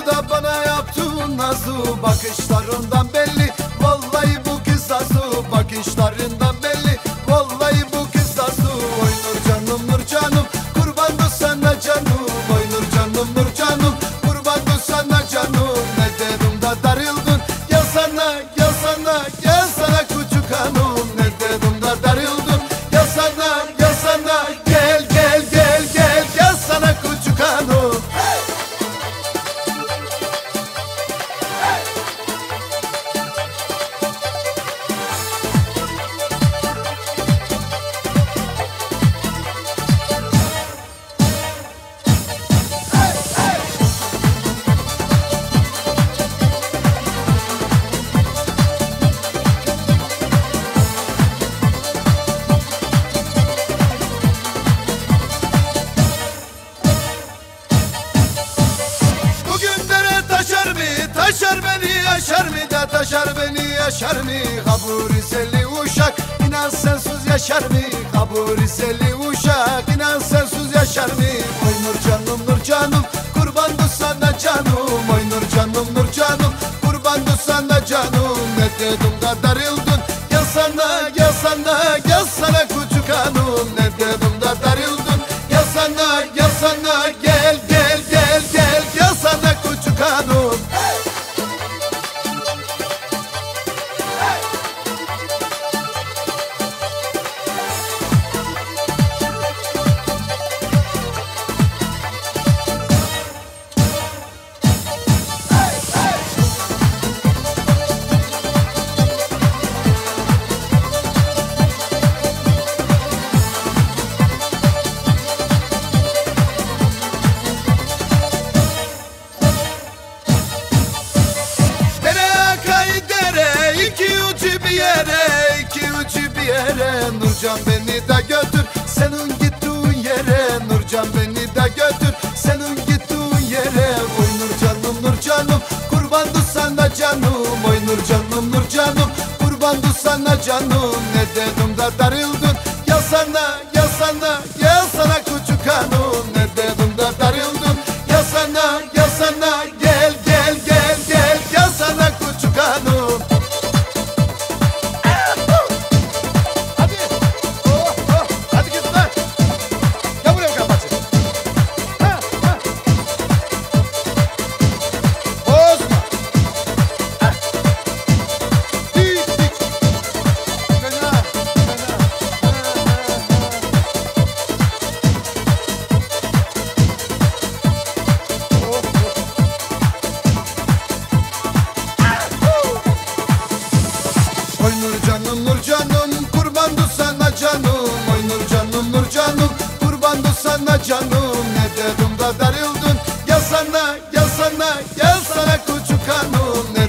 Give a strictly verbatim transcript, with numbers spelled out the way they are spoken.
oldu da bana yaptığın nazu? Bakışlarından belli, vallahi bu kız nazu. Bakışlarından belli, vallahi bu kız nazu. Oy Nur canım Nur canım, kurbandı sana canım. Oy Nur canım Nur canım, kurbandı sana canım. Ne dedim da darıldın, gel sana gel sana gel sana küçük hanım. Ne dedim da darıldın, gel sana gel sana gel gel gel gel gel sana küçük hanım. Taşar beni yaşar mı da taşar beni yaşar mı? Kabur iseli uşak inan sensiz yaşar mı? Kabur iseli uşak inan sensiz yaşar mı? Oy Nur canım Nur canım, kurbandı sana canım. Oy Nur canım Nur canım, kurbandı sana canım. Ne dedim da darıldın, gel sana gel sana gel sana küçük hanım. Ne dedim da darıldın, gel sana gel sana gel gel gel gel gel sana küçük hanım. Nurcan beni de götür senin gittiğin yere. Nurcan beni de götür senin gittiğin yere. Oy Nur canım Nur canım, kurbandı sana canım. Oy Nur canım Nur canım, kurbandı sana canım. Ne dedim da darıldın, gel sana gel sana gel sana küçük hanım. Ne dedim da darıldın, gel sana gel sana gel gel gel gel gel sana küçük hanım. Oy Nur canım Nur canım, kurbandı sana canım. Oy Nur canım Nur canım, kurbandı sana canım. Ne dedim da darıldın, gel sana gel sana gel sana küçük hanım.